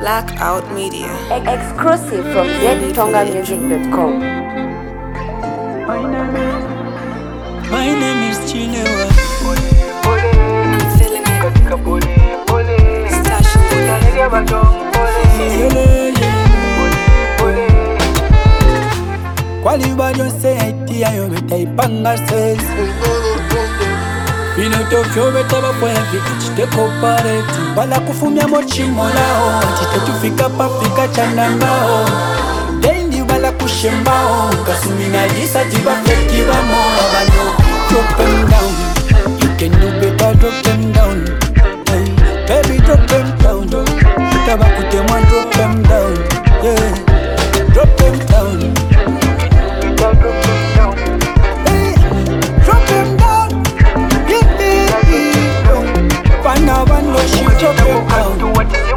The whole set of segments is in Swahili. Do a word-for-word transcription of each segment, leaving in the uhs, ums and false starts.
Blackout Media. Exclusive from z tonga music dot com. My name is Chinewa. I'm feeling it. Stash Quali bajo se haiti ayo beta ipanga ses. Fino tokyo beta bapoya vika chite kopareti. Bala kufumia mochi molao. Chite tufika pafika chanangao. Dendi bala kushembao. Kasumina jisa jiba feki bamo. Abanyo drop them down. You can do better, drop them down. Hey, baby, drop them down. Tabakute one, drop them down. Yeah, drop them down. Drop them down. Hey, drop them down. Yeah, yeah, yeah. Bana bana she drop them down.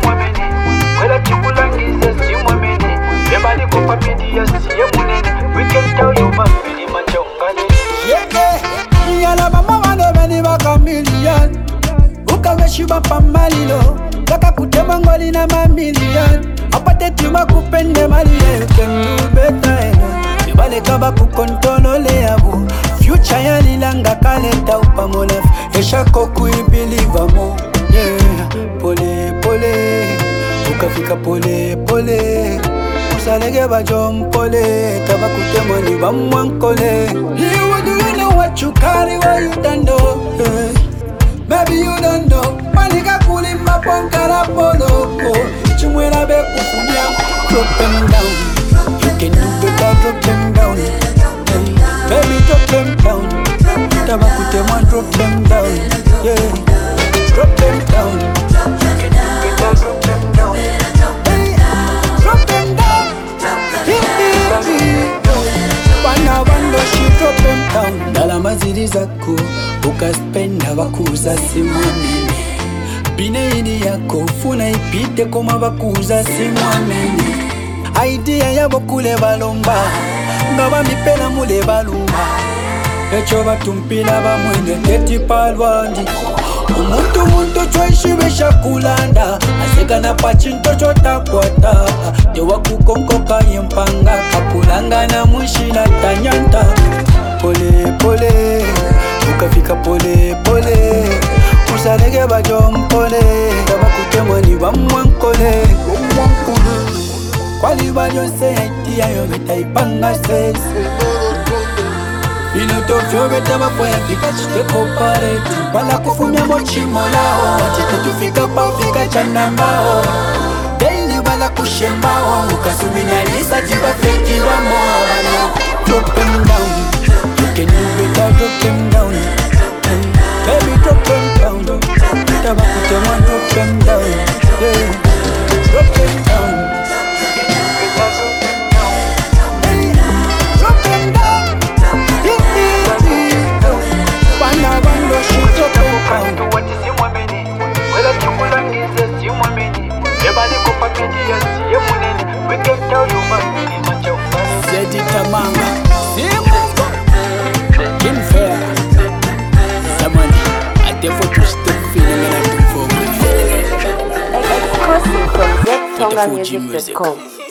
We can tell you my feeling, my jungle. Yeah, yeah. Nyala mama wane beni baka million. Ukawe shiba pa malilo. Kaka kutema ngoli na ma million. Apate tuma kupende mali. You can do better. Yubale kaba kukontrole yabu. Future ya lilanga kaleta upamolef. Esha koku believe amo. Yeah, pole pole. Ukafika pole pole. Usalege bajom pole. Kaba kutema ni bamwankole. You do you know what you carry, what you don't know? Yeah. Maybe you don't know. Maniga kuli maponkara polo. Chumwera be kufumia. Drop them down. You can do better, drop them down. Hey, baby, drop them down. Tabakute man, drop them down. Yeah, drop them down. You can do better, drop them down. Hey, drop them down. Yeah, yeah, yeah. Bana bando she drop them down. Dala mazidi zako ukaspenda bakuza simwamini. Bine ini yako funa ipite koma bakuza simwamini. Idea yabo kule balomba ngaba mipela mule balumba. Echo batumpila bamwende teti palwandi. Umuntu muntu chweshibesha kulanda. Aseka na pachinto chota kwata. Dewa kukonkoka yempanga. Kapulanga na mushina tanyanta. Pole pole. Ukafika pole pole. Usalege bajom pole. Kaba kutemwa ni bamwankole. Kwali bajo se haiti ayo beta ipanga ses. Ino tokyo beta bapoya fika chite kopareti. Bala kufumia mochi molao. Chite tufika pafika chanambao. Dendi bala kushembao. Ukasumina lisa jiba feki wamo. Drop them down. You can do better, drop them down. Hey, baby, drop them down. Tabakute man, drop them down. Yeah, drop them down. We can tell you my feeling, my jungle. Zedi Tamanga, Simongo, in fair. Zamani, I therefore to step feeling and I do for me. Exclusive from z tonga music dot com.